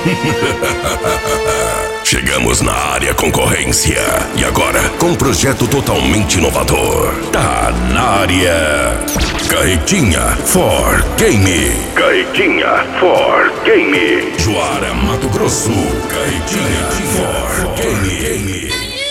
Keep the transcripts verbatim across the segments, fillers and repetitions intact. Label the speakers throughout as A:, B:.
A: Chegamos na área concorrência e agora com um projeto totalmente inovador. Tá na área. Carretinha for Game. Carretinha for Game. Juara, Mato Grosso. Carretinha for Game.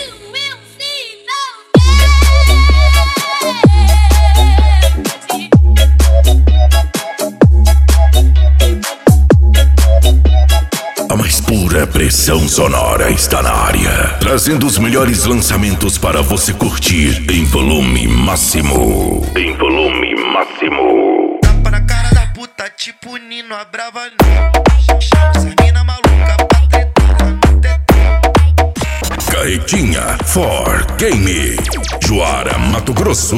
A: A mais pura pressão sonora está na área, trazendo os melhores lançamentos para você curtir em volume máximo. Em volume máximo.
B: Tapa na cara da puta, tipo Nino, a brava não. Chama essa mina maluca pra tretar no tetão.
A: Carretinha for Game. Juara, Mato Grosso.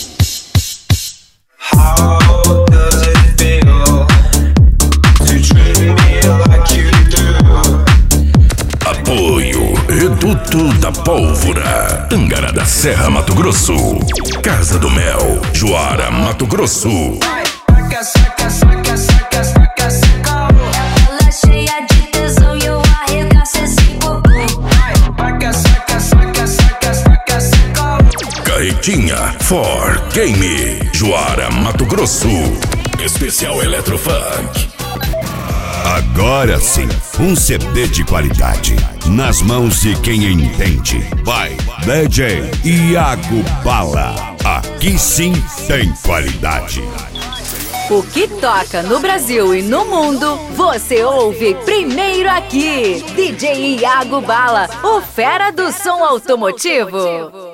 C: How does it feel to treat me like you do?
A: Apoio Reduto da Pólvora, Tangará da Serra, Mato Grosso. Casa do Mel, Juara, Mato Grosso.
C: Saca, saca, saca, saca, saca, saca.
D: Ela cheia de tesão e eu arregaço esse popô.
C: Saca, saca, saca, saca, saca, saca.
A: Carretinha for Game, Juara, Mato Grosso. Especial Eletrofunk.
E: Agora sim, um C D de qualidade nas mãos de quem entende. Vai, D J Iago Bala. Aqui sim tem qualidade.
F: O que toca no Brasil e no mundo, você ouve primeiro aqui. D J Iago Bala, o fera do som automotivo.